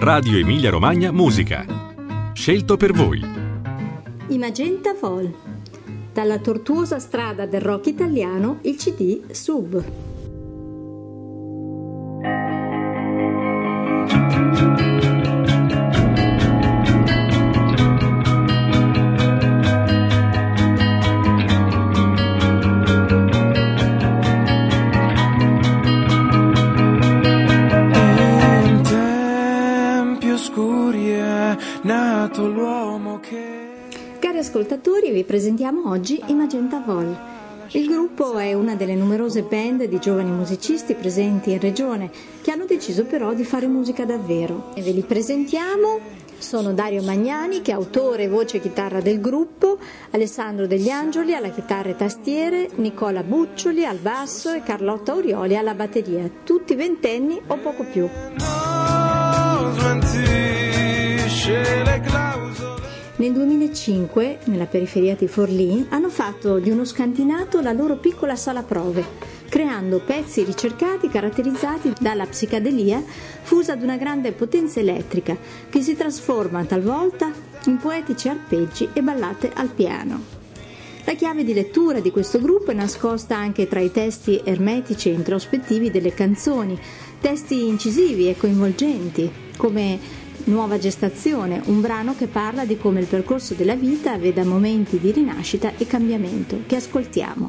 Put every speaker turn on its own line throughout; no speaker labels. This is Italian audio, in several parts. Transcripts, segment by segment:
Radio Emilia Romagna Musica. Scelto per voi.
I Magenta Vol. Dalla tortuosa strada del rock italiano, il CD Sub. Cari ascoltatori, vi presentiamo oggi i Magenta Vol. Il gruppo è una delle numerose band di giovani musicisti presenti in regione che hanno deciso però di fare musica davvero. E ve li presentiamo. Sono Dario Magnani, che è autore, voce e chitarra del gruppo, Alessandro Degli Angioli alla chitarra e tastiere, Nicola Buccioli al basso e Carlotta Orioli alla batteria, tutti ventenni o poco più. Nel 2005, nella periferia di Forlì, hanno fatto di uno scantinato la loro piccola sala prove, creando pezzi ricercati caratterizzati dalla psicadelia fusa ad una grande potenza elettrica che si trasforma talvolta in poetici arpeggi e ballate al piano. La chiave di lettura di questo gruppo è nascosta anche tra i testi ermetici e introspettivi delle canzoni, testi incisivi e coinvolgenti, come Nuova gestazione, un brano che parla di come il percorso della vita veda momenti di rinascita e cambiamento, che ascoltiamo.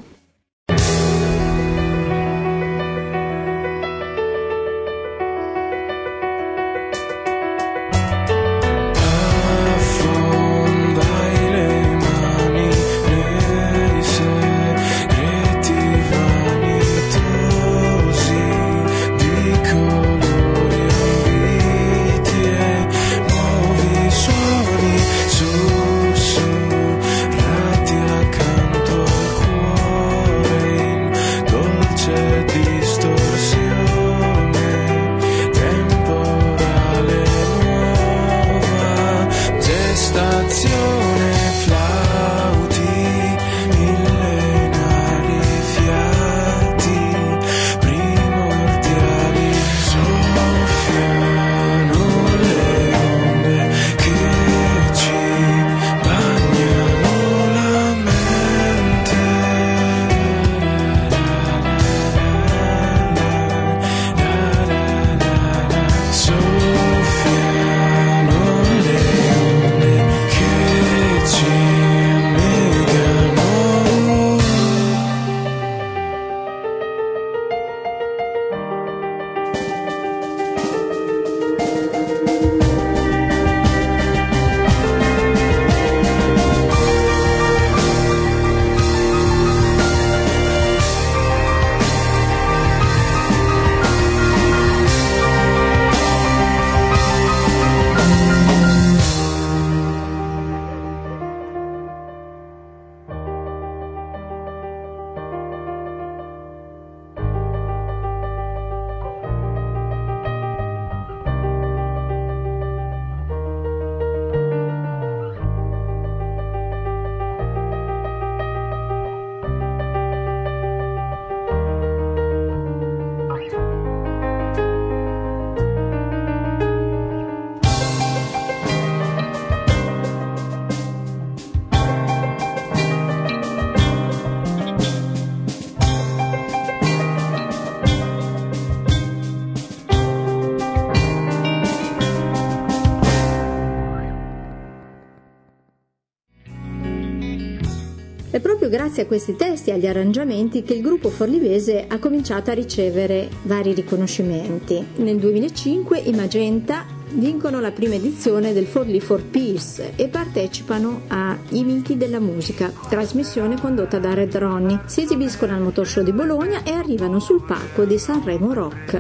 È proprio grazie a questi testi e agli arrangiamenti che il gruppo forlivese ha cominciato a ricevere vari riconoscimenti. Nel 2005 i Magenta vincono la prima edizione del Forlì for Peace e partecipano a I Miti della Musica, trasmissione condotta da Red Ronnie. Si esibiscono al Motor Show di Bologna e arrivano sul palco di Sanremo Rock.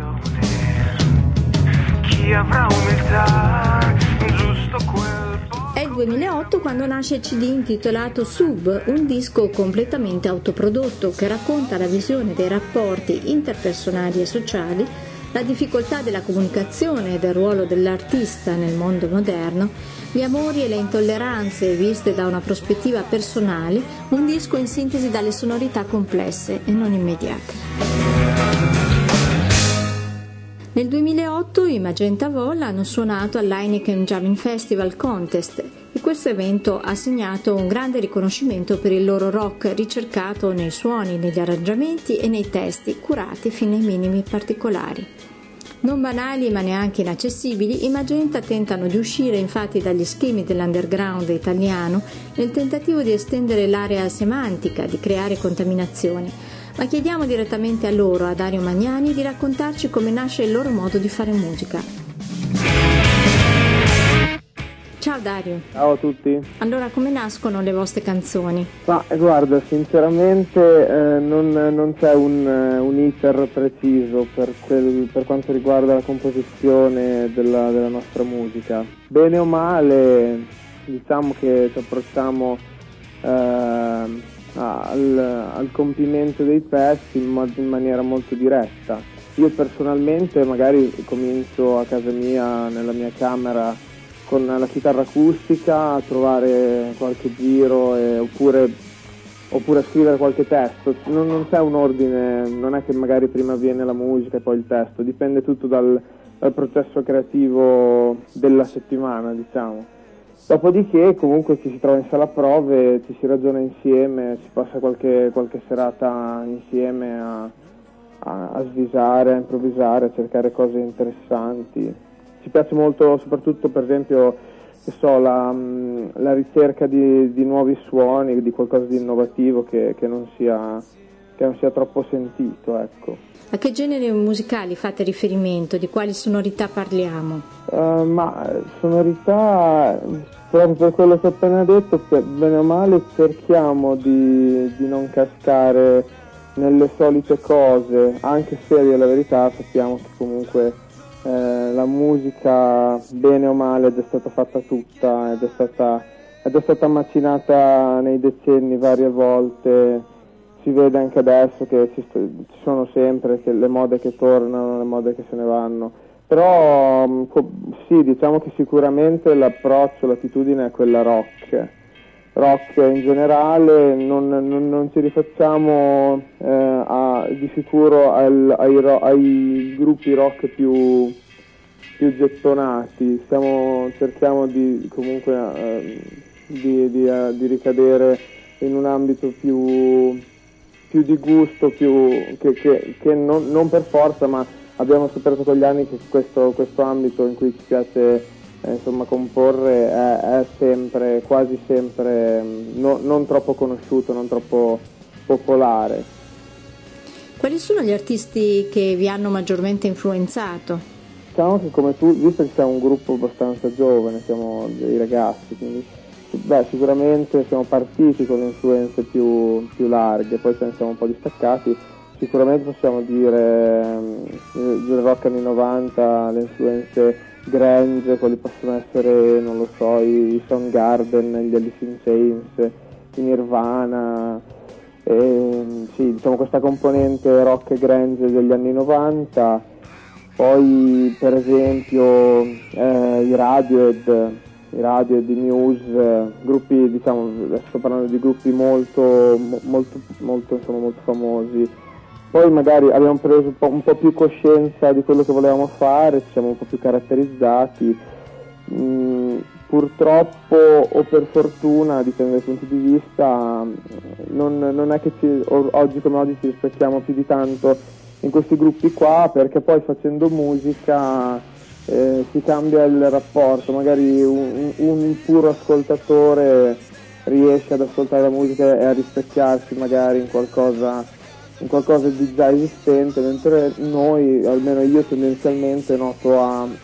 Chi avrà umiltà, giusto quel... È il 2008 quando nasce il CD intitolato Sub, un disco completamente autoprodotto che racconta la visione dei rapporti interpersonali e sociali, la difficoltà della comunicazione e del ruolo dell'artista nel mondo moderno, gli amori e le intolleranze viste da una prospettiva personale, un disco in sintesi dalle sonorità complesse e non immediate. Nel 2008 i Magenta Vol hanno suonato all'Heineken Jamming Festival Contest e questo evento ha segnato un grande riconoscimento per il loro rock ricercato nei suoni, negli arrangiamenti e nei testi, curati fino ai minimi particolari. Non banali ma neanche inaccessibili, i Magenta tentano di uscire infatti dagli schemi dell'underground italiano nel tentativo di estendere l'area semantica, di creare contaminazioni. Ma chiediamo direttamente a loro, a Dario Magnani, di raccontarci come nasce il loro modo di fare musica. Ciao Dario.
Ciao a tutti.
Allora, come nascono le vostre canzoni?
Ma guarda, sinceramente non c'è un iter preciso per quanto riguarda la composizione della nostra musica. Bene o male, diciamo che ci approcciamo al compimento dei pezzi in maniera molto diretta. Io personalmente magari comincio a casa mia, nella mia camera, con la chitarra acustica, a trovare qualche giro oppure a scrivere qualche testo. Non c'è un ordine, non è che magari prima viene la musica e poi il testo, dipende tutto dal processo creativo della settimana, diciamo. Dopodiché comunque ci si trova in sala prove, ci si ragiona insieme, si passa qualche serata insieme a svisare, a improvvisare, a cercare cose interessanti. Ci piace molto soprattutto per esempio la ricerca di nuovi suoni, di qualcosa di innovativo che non sia troppo sentito, ecco.
A che generi musicali fate riferimento? Di quali sonorità parliamo?
Ma sonorità, proprio per quello che ho appena detto, bene o male cerchiamo di non cascare nelle solite cose, anche se a dire la verità sappiamo che comunque la musica bene o male è già stata fatta tutta, è già stata macinata nei decenni varie volte. Si vede anche adesso che ci sono sempre le mode che tornano, le mode che se ne vanno, però sì, diciamo che sicuramente l'approccio, l'attitudine è quella rock in generale. Non ci rifacciamo di sicuro ai gruppi rock più gettonati. Cerchiamo di comunque di ricadere in un ambito più di gusto, che non per forza, ma abbiamo scoperto con gli anni che questo ambito in cui ci piace comporre è sempre, quasi sempre, non troppo conosciuto, non troppo popolare.
Quali sono gli artisti che vi hanno maggiormente influenzato?
Diciamo che come tu, visto che siamo un gruppo abbastanza giovane, siamo dei ragazzi, quindi sicuramente siamo partiti con le influenze più larghe, poi ce ne siamo un po' distaccati. Sicuramente possiamo dire il rock anni 90, le influenze grunge, quali possono essere, non lo so, i Soundgarden, gli Alice in Chains, i Nirvana, sì, diciamo questa componente rock e grunge degli anni 90. Poi per esempio i Radiohead, i Muse, gruppi, diciamo, adesso sto parlando di gruppi molto famosi. Poi magari abbiamo preso un po' più coscienza di quello che volevamo fare, ci siamo un po' più caratterizzati. Purtroppo o per fortuna, dipende dai punti di vista, non è che oggi come oggi ci rispecchiamo più di tanto in questi gruppi qua, perché poi facendo musica si cambia il rapporto. Magari un puro ascoltatore riesce ad ascoltare la musica e a rispecchiarsi magari in qualcosa di già esistente, mentre noi, almeno io tendenzialmente noto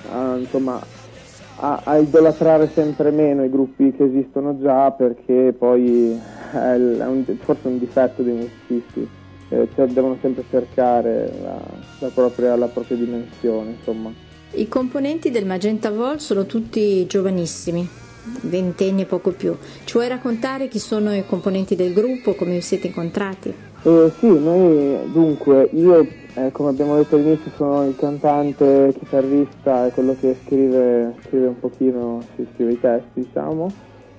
a idolatrare sempre meno i gruppi che esistono già, perché poi forse è un difetto dei musicisti, devono sempre cercare la propria dimensione, insomma.
I componenti del Magenta Vol sono tutti giovanissimi, ventenni e poco più. Ci vuoi raccontare chi sono i componenti del gruppo, come vi siete incontrati?
Sì, noi dunque, io come abbiamo detto all'inizio sono il cantante, chitarrista e quello che scrive un pochino, si scrive i testi, diciamo.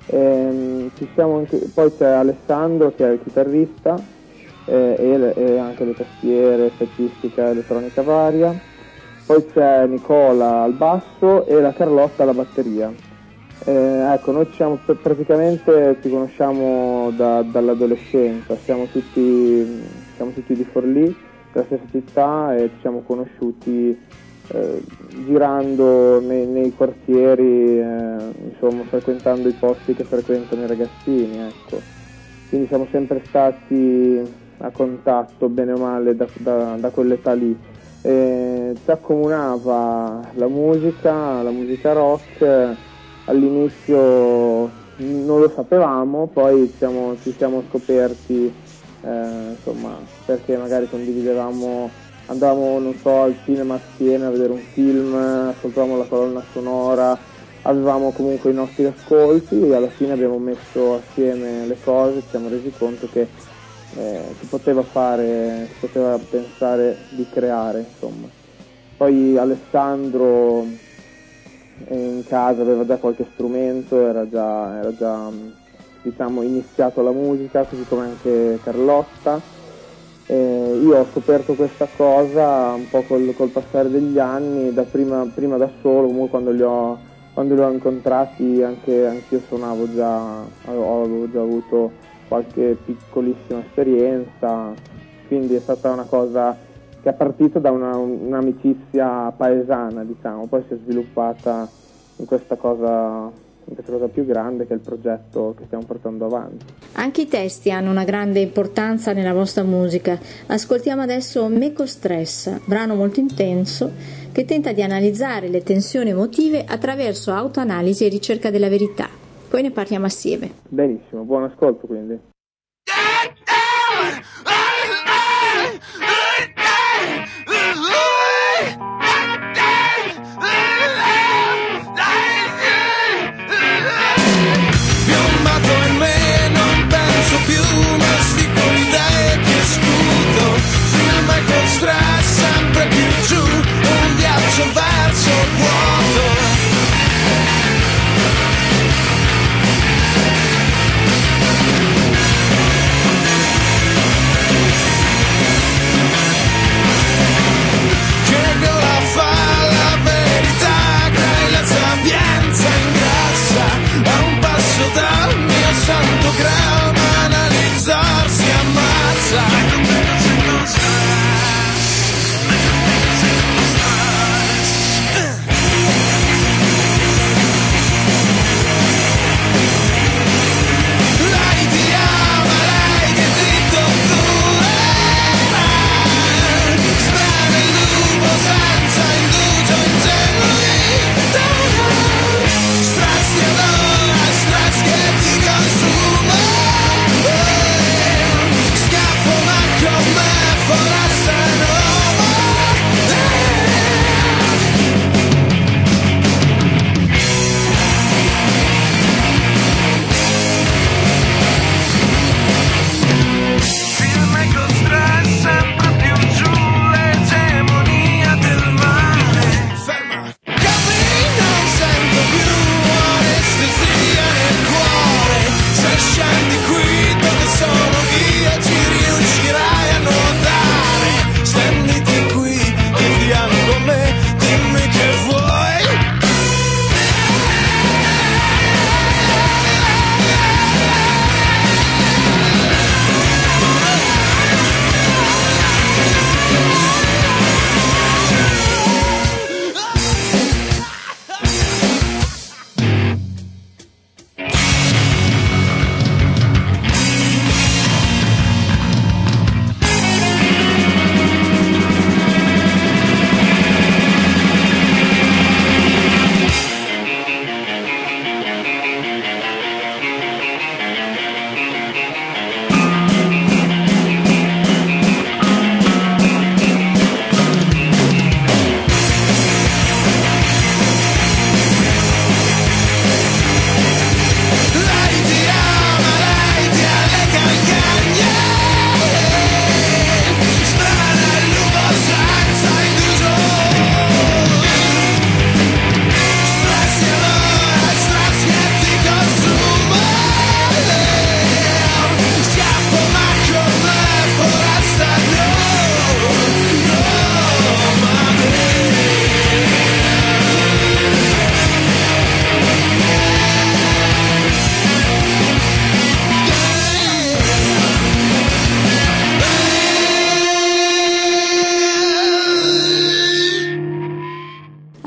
Poi c'è Alessandro che è il chitarrista e anche le tastiere, effettistica, elettronica varia. poi c'è Nicola al basso e la Carlotta alla batteria. Ecco, noi praticamente ci conosciamo dall'adolescenza, siamo tutti di Forlì, della stessa città, e ci siamo conosciuti girando nei quartieri, insomma, frequentando i posti che frequentano i ragazzini, ecco. Quindi siamo sempre stati a contatto, bene o male, da quell'età lì. Ci accomunava la musica rock. All'inizio non lo sapevamo, poi ci siamo scoperti, insomma, perché magari andavamo, non so, al cinema assieme a vedere un film, ascoltavamo la colonna sonora, avevamo comunque i nostri ascolti, e alla fine abbiamo messo assieme le cose, ci siamo resi conto che si poteva pensare di creare, insomma. Poi Alessandro in casa aveva già qualche strumento, era già diciamo iniziato la musica, così come anche Carlotta. Io ho scoperto questa cosa un po' col passare degli anni, prima da solo, comunque quando li ho incontrati anch'io suonavo già, avevo già avuto qualche piccolissima esperienza, quindi è stata una cosa che è partita da un'amicizia paesana, diciamo, poi si è sviluppata in questa cosa più grande, che è il progetto che stiamo portando avanti.
Anche i testi hanno una grande importanza nella vostra musica. Ascoltiamo adesso Meco Stress, brano molto intenso che tenta di analizzare le tensioni emotive attraverso autoanalisi e ricerca della verità. Poi ne parliamo assieme.
Benissimo, buon ascolto quindi.
Sempre più giù, un viaggio verso il vuoto.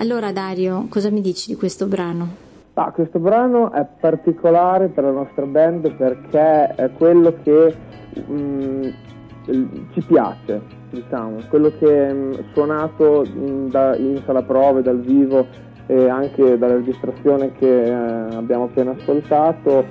Allora Dario, cosa mi dici di questo brano?
Questo brano è particolare per la nostra band perché è quello che ci piace, diciamo, quello che suonato in sala prove, dal vivo e anche dalla registrazione che abbiamo appena ascoltato,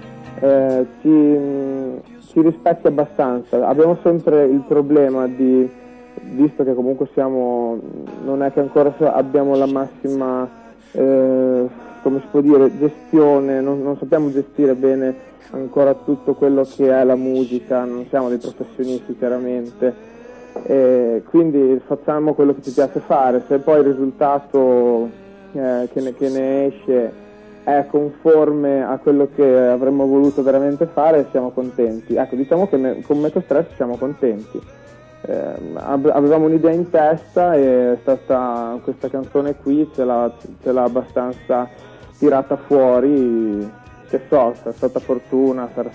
ci rispecchia abbastanza. Abbiamo sempre il problema visto che comunque non è che ancora abbiamo la massima, come si può dire, gestione, non sappiamo gestire bene ancora tutto quello che è la musica, non siamo dei professionisti chiaramente, quindi facciamo quello che ci piace fare. Se poi il risultato che ne esce è conforme a quello che avremmo voluto veramente fare, siamo contenti. Ecco, diciamo che con Meco Stress siamo contenti. Avevamo un'idea in testa e è stata questa canzone qui, ce l'ha abbastanza tirata fuori, che so, sarà stata fortuna, sarà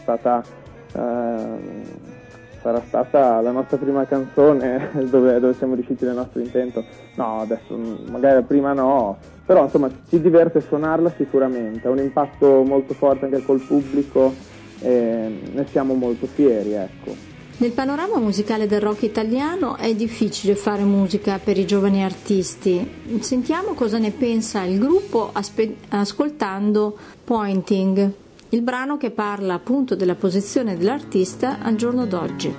stata la nostra prima canzone dove siamo riusciti nel nostro intento. No, adesso magari prima no, però insomma ci diverte suonarla sicuramente, ha un impatto molto forte anche col pubblico e ne siamo molto fieri, ecco.
Nel panorama musicale del rock italiano è difficile fare musica per i giovani artisti. Sentiamo cosa ne pensa il gruppo ascoltando Pointing, il brano che parla appunto della posizione dell'artista al giorno d'oggi.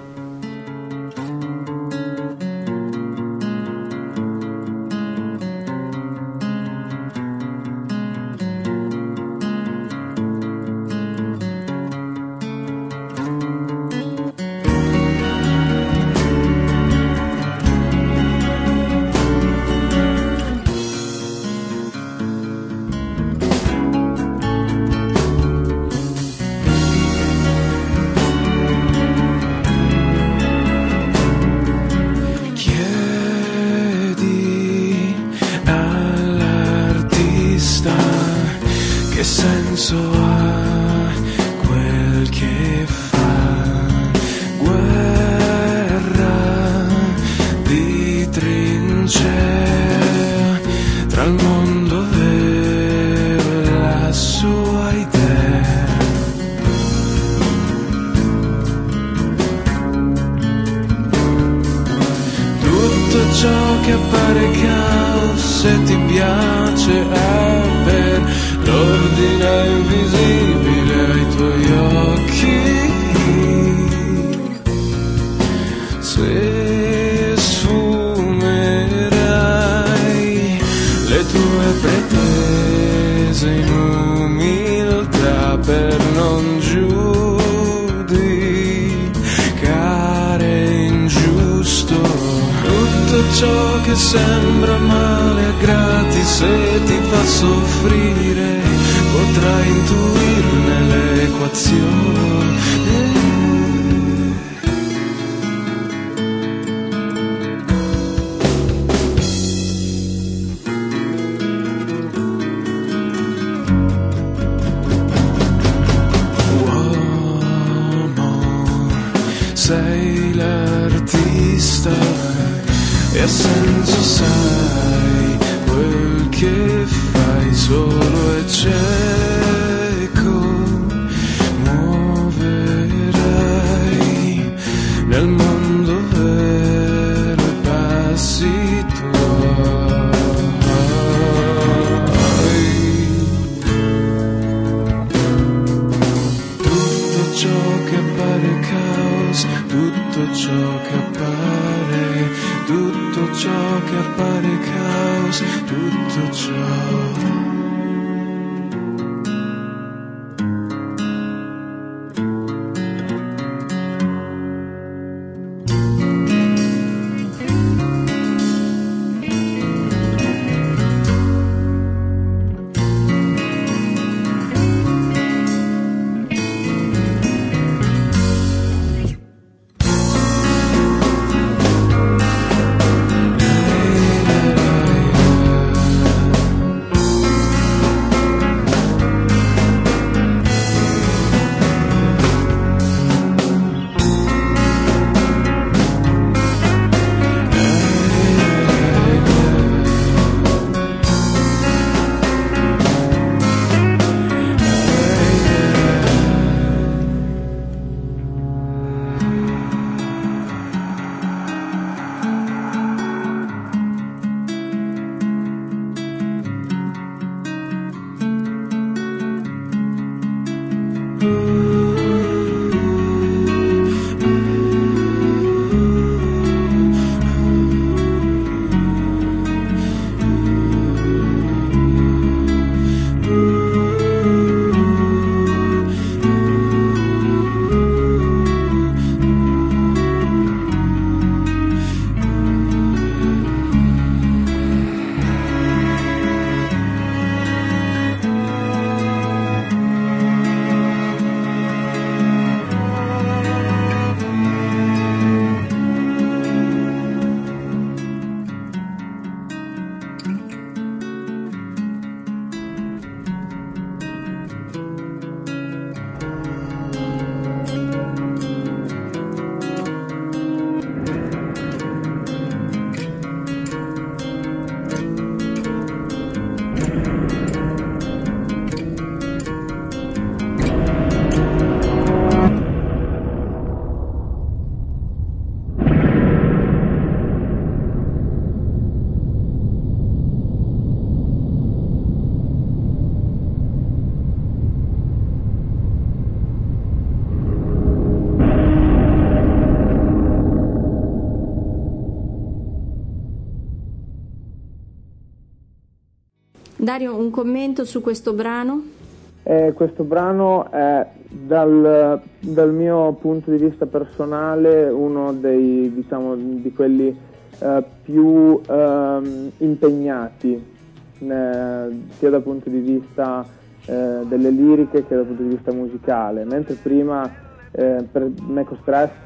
Ciò che sembra male a gratis e ti fa soffrire, potrai intuirne l'equazione. Sei l'artista e a senso sai quel che fai, solo e cieco muoverai nel mondo vero i passi tuoi. Tutto ciò che appare caos, tutto ciò che appare, tutto ciò che appare caos, tutto ciò.
Dario, un commento su questo brano?
Questo brano è dal mio punto di vista personale uno dei, diciamo, di quelli più impegnati, sia dal punto di vista delle liriche che dal punto di vista musicale, mentre prima per Meco Stress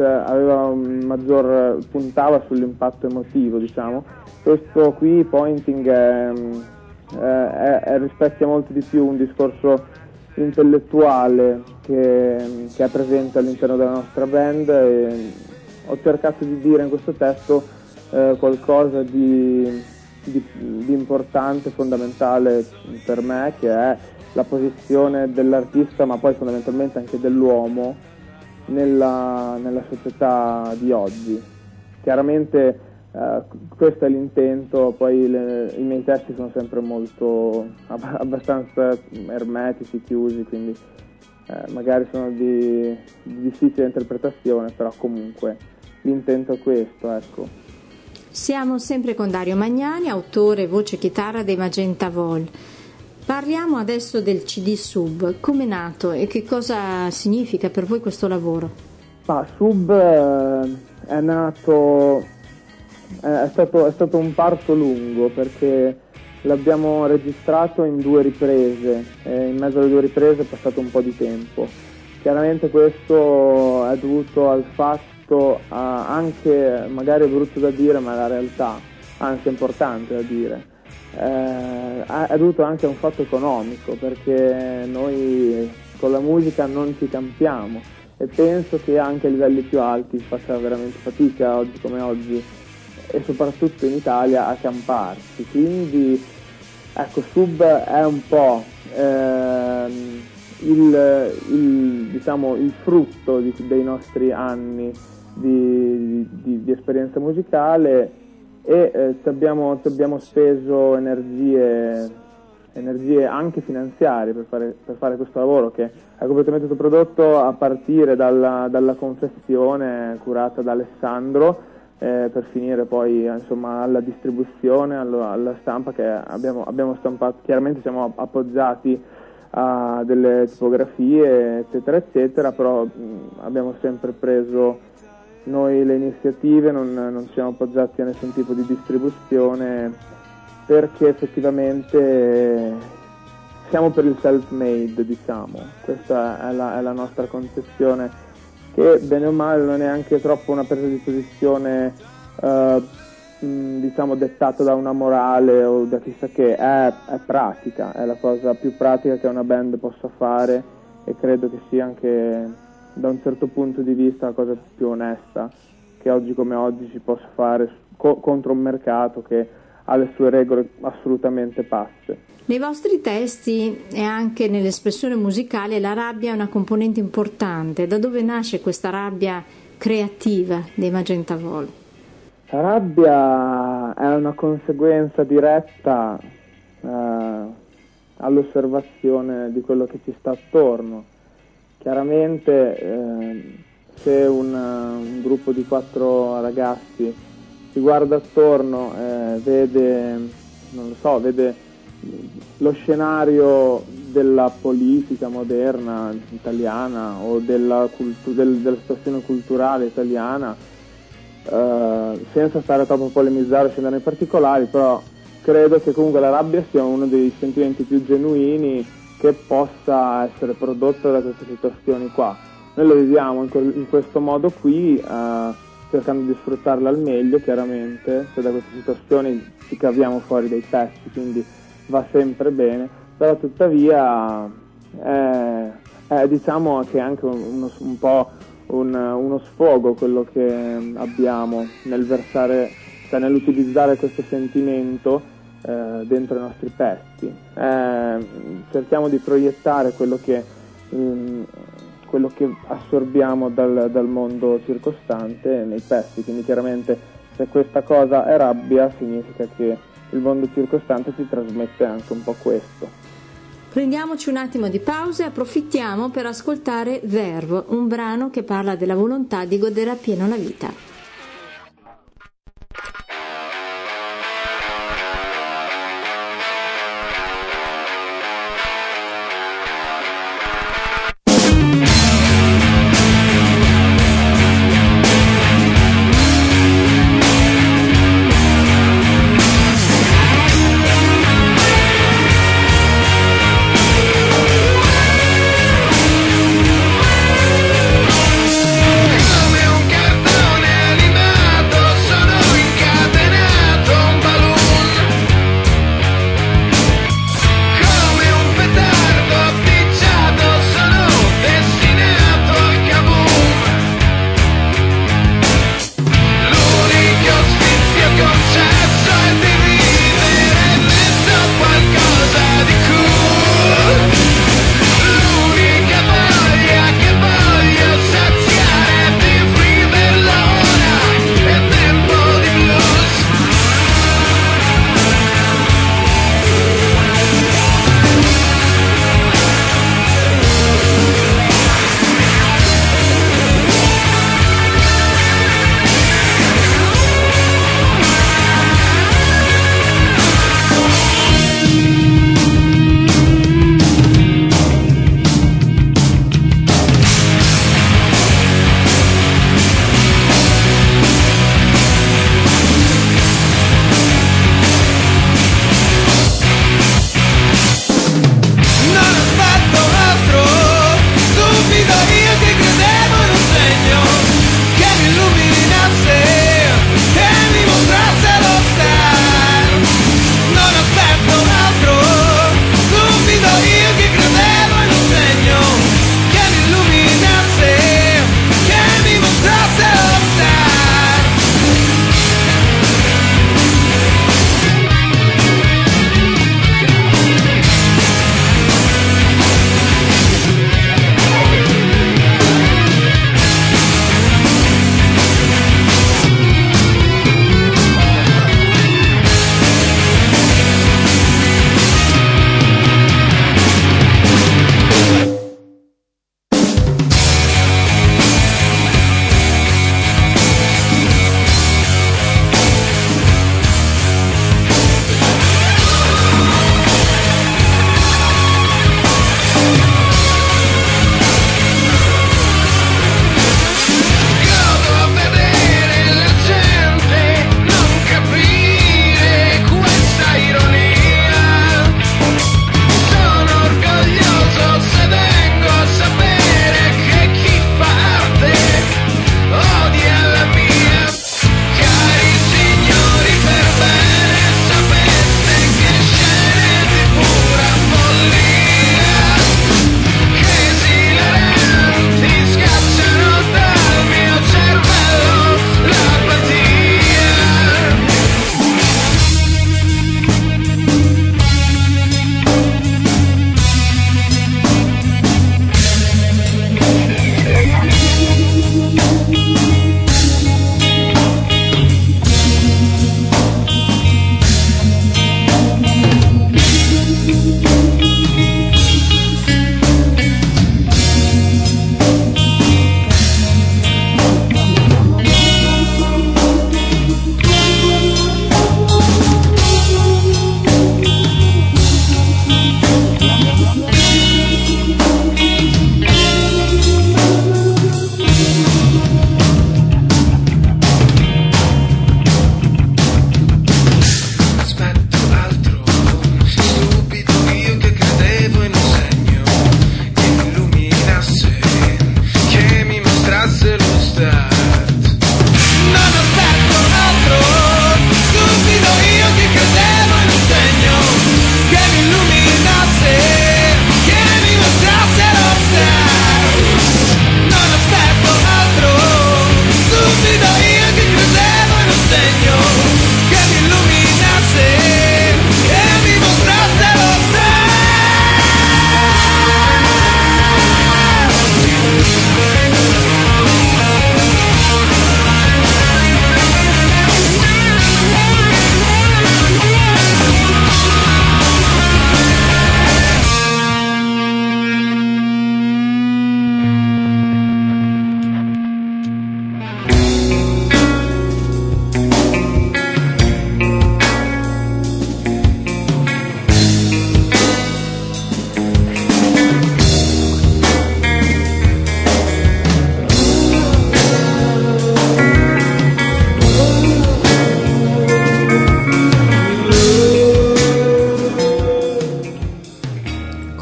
puntava sull'impatto emotivo, diciamo. Questo qui, Pointing, rispecchia molto di più un discorso intellettuale che è presente all'interno della nostra band, e ho cercato di dire in questo testo qualcosa di importante, fondamentale per me, che è la posizione dell'artista, ma poi fondamentalmente anche dell'uomo nella società di oggi. Chiaramente questo è l'intento, poi i miei testi sono sempre molto abbastanza ermetici, chiusi, quindi magari sono di difficile interpretazione, però comunque l'intento è questo, ecco.
Siamo sempre con Dario Magnani, autore e voce chitarra dei Magenta Vol. Parliamo adesso del CD Sub. Come è nato e che cosa significa per voi questo lavoro?
Sub è nato, è stato un parto lungo, perché l'abbiamo registrato in 2 riprese e in mezzo alle 2 riprese è passato un po' di tempo. Chiaramente questo è dovuto al fatto, anche magari è brutto da dire, ma è la realtà, anzi è importante da dire, è dovuto anche a un fatto economico, perché noi con la musica non ci campiamo e penso che anche a livelli più alti si faccia veramente fatica oggi come oggi, e soprattutto in Italia, a camparsi. Quindi ecco, Sub è un po' diciamo il frutto dei nostri anni di esperienza musicale, e ci abbiamo speso energie anche finanziarie per fare questo lavoro, che è completamente stato prodotto a partire dalla confezione curata da Alessandro, per finire poi insomma alla distribuzione, alla stampa che abbiamo stampato. Chiaramente siamo appoggiati a delle tipografie eccetera eccetera, però abbiamo sempre preso noi le iniziative, non ci siamo appoggiati a nessun tipo di distribuzione, perché effettivamente siamo per il self-made, diciamo. Questa è la nostra concezione, che bene o male non è anche troppo una presa di posizione diciamo dettata da una morale o da chissà che, è pratica, è la cosa più pratica che una band possa fare, e credo che sia anche da un certo punto di vista la cosa più onesta che oggi come oggi si possa fare contro un mercato che ha le sue regole assolutamente pazze.
Nei vostri testi e anche nell'espressione musicale la rabbia è una componente importante. Da dove nasce questa rabbia creativa dei Magenta Vol?
La rabbia è una conseguenza diretta all'osservazione di quello che ci sta attorno. Chiaramente se un gruppo di 4 ragazzi si guarda attorno, vede lo scenario della politica moderna italiana o della situazione culturale italiana, senza stare troppo a polemizzare o scendere nei particolari, però credo che comunque la rabbia sia uno dei sentimenti più genuini che possa essere prodotta da queste situazioni qua. Noi lo viviamo in questo modo qui, cercando di sfruttarla al meglio, chiaramente, se da queste situazioni ci caviamo fuori dei pezzi, quindi va sempre bene, però tuttavia diciamo che è anche un po' uno sfogo quello che abbiamo nel versare, cioè nell'utilizzare questo sentimento dentro i nostri pezzi. Cerchiamo di proiettare quello che assorbiamo dal mondo circostante nei pezzi, quindi chiaramente se questa cosa è rabbia significa che il mondo circostante ci trasmette anche un po' questo.
Prendiamoci un attimo di pausa e approfittiamo per ascoltare Verve, un brano che parla della volontà di godere appieno la vita.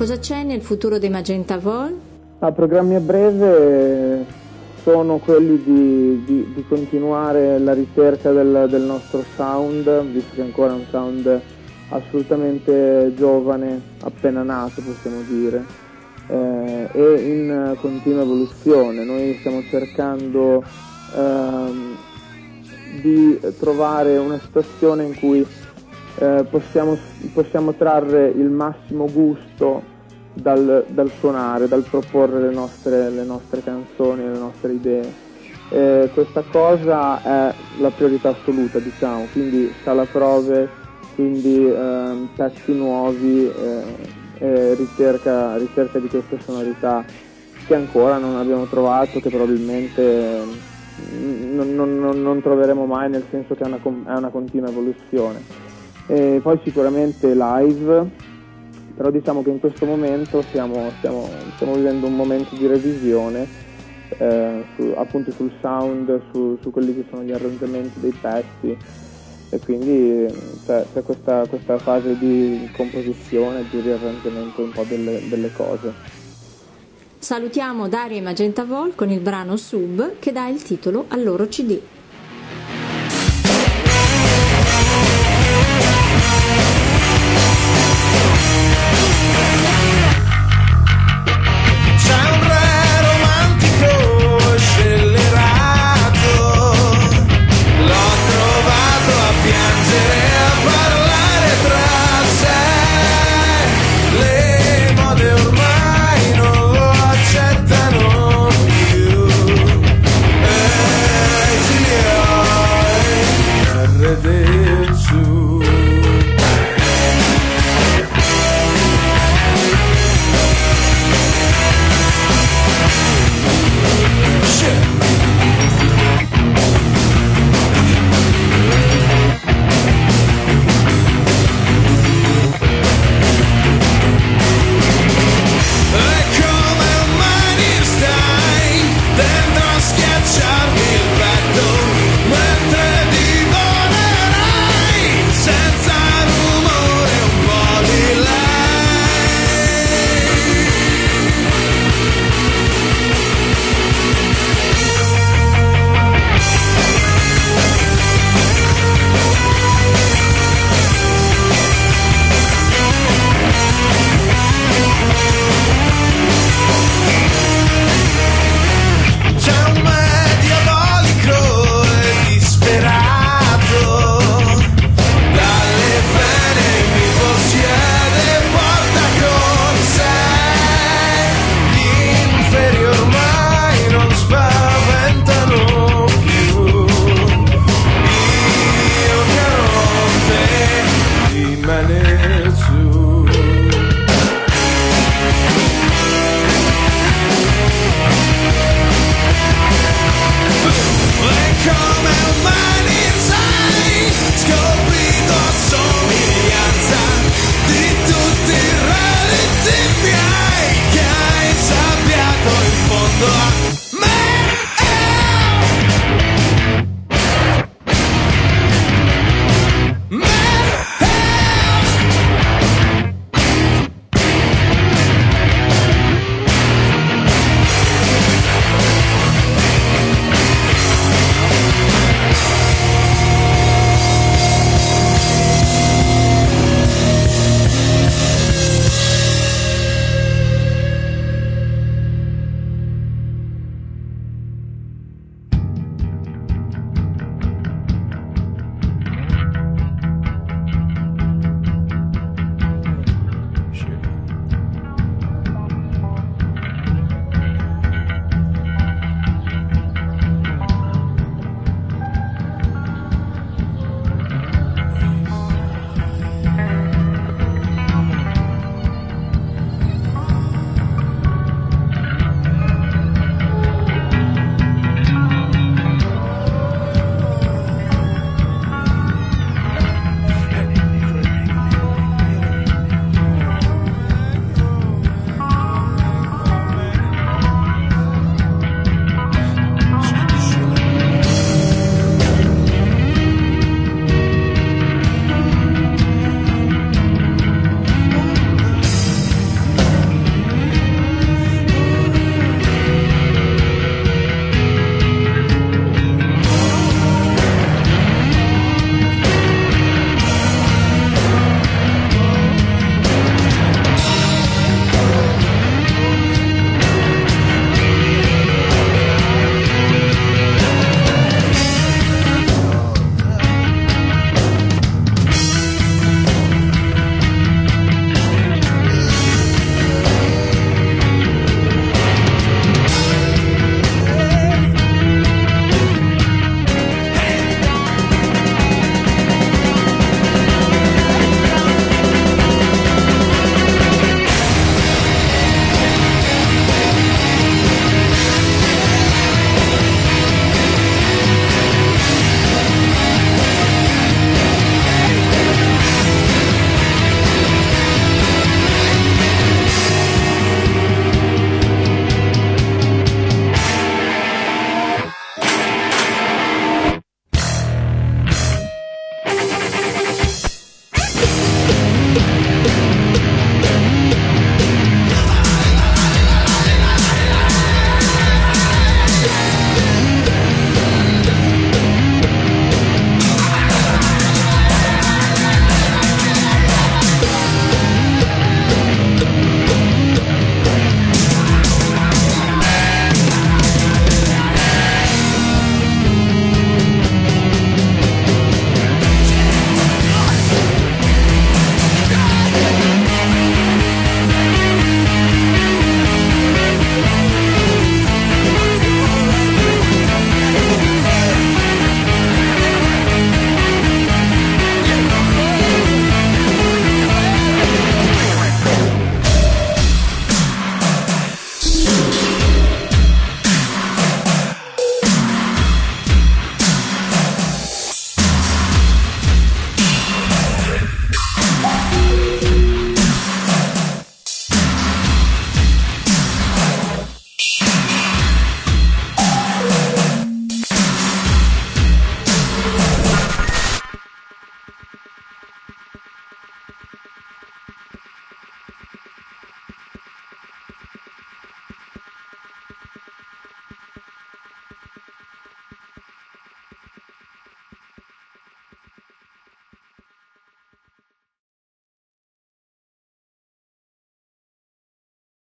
Cosa c'è nel futuro dei Magenta Vol?
Programmi a breve sono quelli di continuare la ricerca del nostro sound, visto che ancora è un sound assolutamente giovane, appena nato possiamo dire, e in continua evoluzione. Noi stiamo cercando di trovare una situazione in cui possiamo trarre il massimo gusto dal suonare, dal proporre le nostre canzoni, le nostre idee. Questa cosa è la priorità assoluta, diciamo, quindi sala prove, quindi pezzi nuovi, ricerca di queste sonorità che ancora non abbiamo trovato, che probabilmente non troveremo mai, nel senso che è una continua evoluzione. E poi sicuramente live, però diciamo che in questo momento stiamo vivendo un momento di revisione appunto sul sound, su quelli che sono gli arrangiamenti dei pezzi, e quindi c'è questa fase di composizione, di riarrangiamento un po' delle cose.
Salutiamo Daria e Magenta Vol con il brano Sub, che dà il titolo al loro CD.